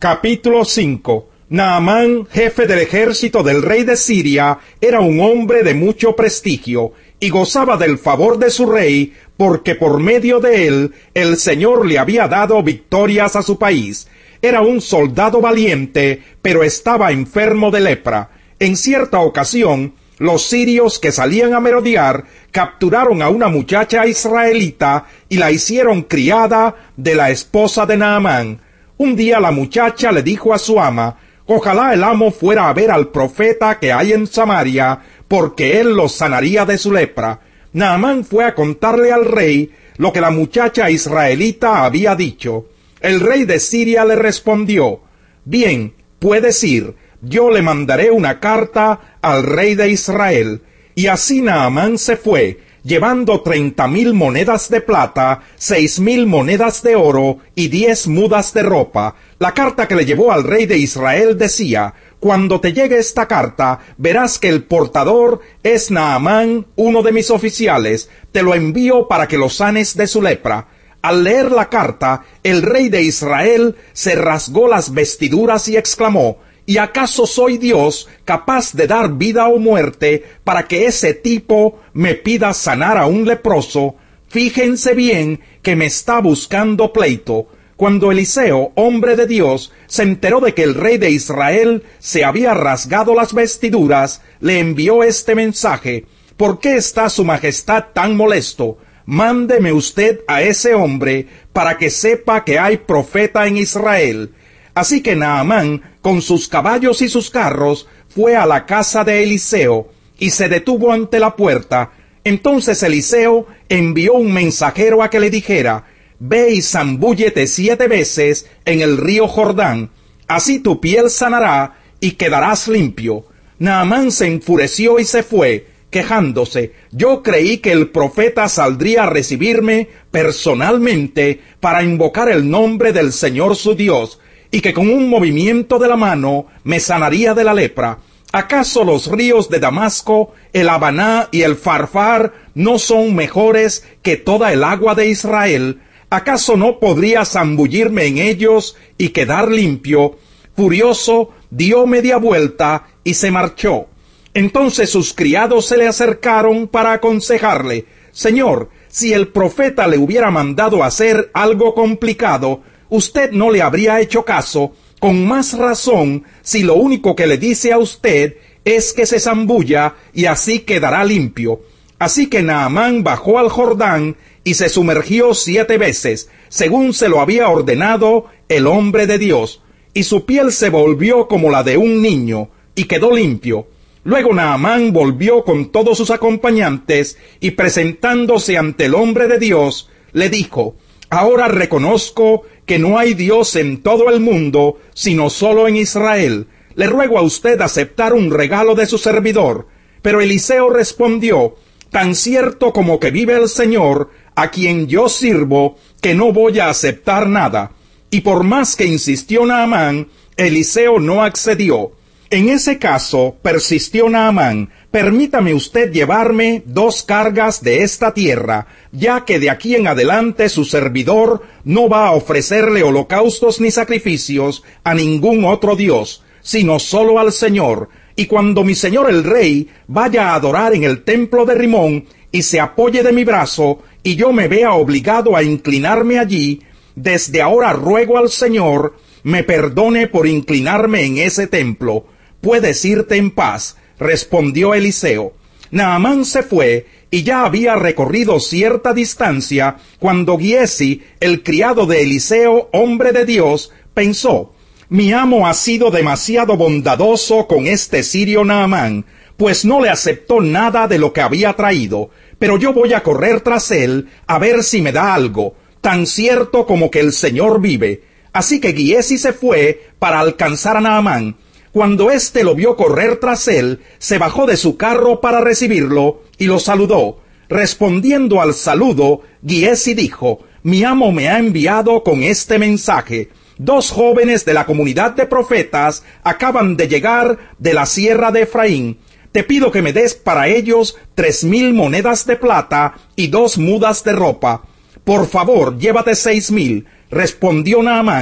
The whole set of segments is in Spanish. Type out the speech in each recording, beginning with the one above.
Capítulo 5. Naamán, jefe del ejército del rey de Siria, era un hombre de mucho prestigio, y gozaba del favor de su rey, porque por medio de él el Señor le había dado victorias a su país. Era un soldado valiente, pero estaba enfermo de lepra. En cierta ocasión, los sirios que salían a merodear capturaron a una muchacha israelita y la hicieron criada de la esposa de Naamán. Un día la muchacha le dijo a su ama: ojalá el amo fuera a ver al profeta que hay en Samaria, porque él los sanaría de su lepra. Naamán fue a contarle al rey lo que la muchacha israelita había dicho. El rey de Siria le respondió: bien, puedes ir, yo le mandaré una carta al rey de Israel. Y así Naamán se fue, llevando 30,000 monedas de plata, 6,000 monedas de oro y 10 mudas de ropa. La carta que le llevó al rey de Israel decía: cuando te llegue esta carta, verás que el portador es Naamán, uno de mis oficiales. Te lo envío para que lo sanes de su lepra. Al leer la carta, el rey de Israel se rasgó las vestiduras y exclamó: ¿y acaso soy Dios capaz de dar vida o muerte para que ese tipo me pida sanar a un leproso? Fíjense bien que me está buscando pleito. Cuando Eliseo, hombre de Dios, se enteró de que el rey de Israel se había rasgado las vestiduras, le envió este mensaje: ¿por qué está su majestad tan molesto? Mándeme usted a ese hombre para que sepa que hay profeta en Israel. Así que Naamán, con sus caballos y sus carros, fue a la casa de Eliseo, y se detuvo ante la puerta. Entonces Eliseo envió un mensajero a que le dijera: ve y zambúllete 7 veces en el río Jordán, así tu piel sanará y quedarás limpio. Naamán se enfureció y se fue, quejándose: yo creí que el profeta saldría a recibirme personalmente para invocar el nombre del Señor su Dios, y que con un movimiento de la mano me sanaría de la lepra. ¿Acaso los ríos de Damasco, el Habaná y el Farfar no son mejores que toda el agua de Israel? ¿Acaso no podría zambullirme en ellos y quedar limpio? Furioso, dio media vuelta y se marchó. Entonces sus criados se le acercaron para aconsejarle: Señor, si el profeta le hubiera mandado hacer algo complicado, usted no le habría hecho caso. Con más razón, si lo único que le dice a usted es que se zambulla y así quedará limpio. Así que Naamán bajó al Jordán y se sumergió 7 veces, según se lo había ordenado el hombre de Dios, y su piel se volvió como la de un niño, y quedó limpio. Luego Naamán volvió con todos sus acompañantes, y presentándose ante el hombre de Dios, le dijo: ahora reconozco que no hay Dios en todo el mundo, sino solo en Israel. Le ruego a usted aceptar un regalo de su servidor. Pero Eliseo respondió: tan cierto como que vive el Señor, a quien yo sirvo, que no voy a aceptar nada. Y por más que insistió Naamán, Eliseo no accedió. En ese caso, persistió Naamán: permítame usted llevarme 2 cargas de esta tierra, ya que de aquí en adelante su servidor no va a ofrecerle holocaustos ni sacrificios a ningún otro Dios, sino solo al Señor. Y cuando mi señor el rey vaya a adorar en el templo de Rimón y se apoye de mi brazo, y yo me vea obligado a inclinarme allí, desde ahora ruego al Señor me perdone por inclinarme en ese templo. Puedes irte en paz, respondió Eliseo. Naamán se fue, y ya había recorrido cierta distancia, cuando Giesi, el criado de Eliseo, hombre de Dios, pensó: mi amo ha sido demasiado bondadoso con este sirio Naamán, pues no le aceptó nada de lo que había traído, pero yo voy a correr tras él a ver si me da algo, tan cierto como que el Señor vive. Así que Giesi se fue para alcanzar a Naamán. Cuando éste lo vio correr tras él, se bajó de su carro para recibirlo y lo saludó. Respondiendo al saludo, Giesi dijo: mi amo me ha enviado con este mensaje: 2 jóvenes de la comunidad de profetas acaban de llegar de la sierra de Efraín. Te pido que me des para ellos 3,000 monedas de plata y 2 mudas de ropa. Por favor, llévate 6,000, respondió Naamán.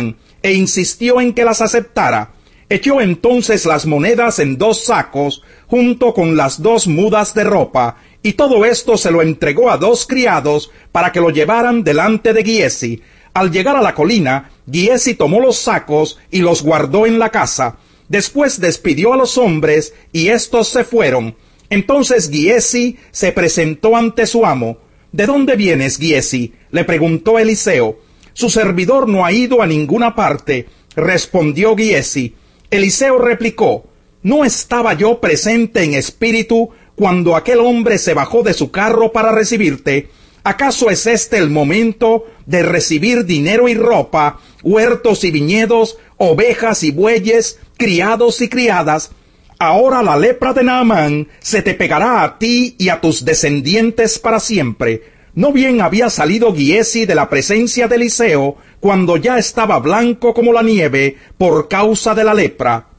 e insistió en que las aceptara. Echó entonces las monedas en 2 sacos, junto con las 2 mudas de ropa, y todo esto se lo entregó a 2 criados para que lo llevaran delante de Giezi. Al llegar a la colina, Giezi tomó los sacos y los guardó en la casa. Después despidió a los hombres, y éstos se fueron. Entonces Giezi se presentó ante su amo. ¿De dónde vienes, Giezi?, le preguntó Eliseo. Su servidor no ha ido a ninguna parte, respondió Giezi. Eliseo replicó: ¿no estaba yo presente en espíritu cuando aquel hombre se bajó de su carro para recibirte? ¿Acaso es este el momento de recibir dinero y ropa, huertos y viñedos, ovejas y bueyes, criados y criadas? Ahora la lepra de Naamán se te pegará a ti y a tus descendientes para siempre. No bien había salido Giezi de la presencia de Eliseo, cuando ya estaba blanco como la nieve por causa de la lepra.